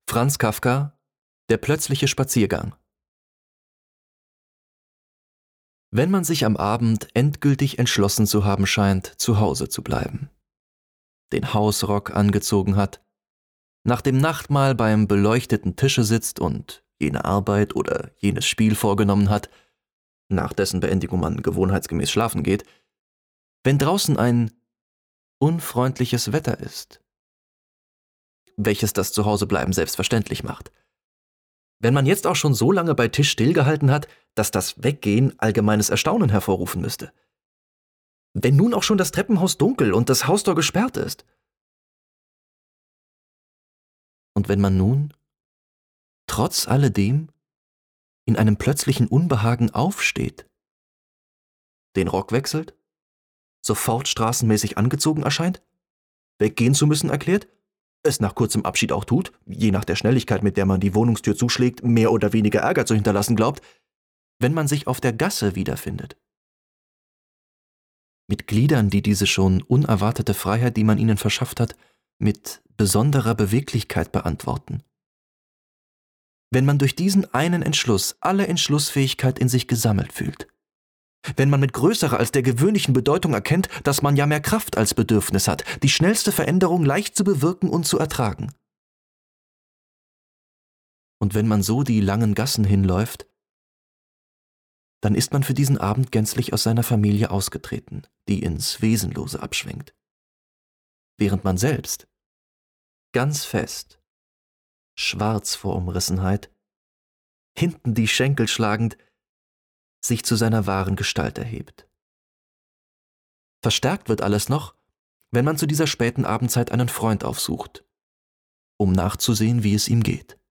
Franz Kafka: Der plötzliche Spaziergang. Wenn man sich am Abend endgültig entschlossen zu haben scheint, zu Hause zu bleiben, den Hausrock angezogen hat, nach dem Nachtmahl beim beleuchteten Tische sitzt und jene Arbeit oder jenes Spiel vorgenommen hat, nach dessen Beendigung man gewohnheitsgemäß schlafen geht, wenn draußen ein unfreundliches Wetter ist, welches das Zuhausebleiben selbstverständlich macht. Wenn man jetzt auch schon so lange bei Tisch stillgehalten hat, dass das Weggehen allgemeines Erstaunen hervorrufen müsste. Wenn nun auch schon das Treppenhaus dunkel und das Haustor gesperrt ist. Und wenn man nun, trotz alledem, in einem plötzlichen Unbehagen aufsteht, den Rock wechselt, sofort straßenmäßig angezogen erscheint, weggehen zu müssen erklärt, es nach kurzem Abschied auch tut, je nach der Schnelligkeit, mit der man die Wohnungstür zuschlägt, mehr oder weniger Ärger zu hinterlassen glaubt, wenn man sich auf der Gasse wiederfindet. Mit Gliedern, die diese schon unerwartete Freiheit, die man ihnen verschafft hat, mit besonderer Beweglichkeit beantworten. Wenn man durch diesen einen Entschluss alle Entschlussfähigkeit in sich gesammelt fühlt. Wenn man mit größerer als der gewöhnlichen Bedeutung erkennt, dass man ja mehr Kraft als Bedürfnis hat, die schnellste Veränderung leicht zu bewirken und zu ertragen. Und wenn man so die langen Gassen hinläuft, dann ist man für diesen Abend gänzlich aus seiner Familie ausgetreten, die ins Wesenlose abschwingt. Während man selbst, ganz fest, schwarz vor Umrissenheit, hinten die Schenkel schlagend, sich zu seiner wahren Gestalt erhebt. Verstärkt wird alles noch, wenn man zu dieser späten Abendzeit einen Freund aufsucht, um nachzusehen, wie es ihm geht.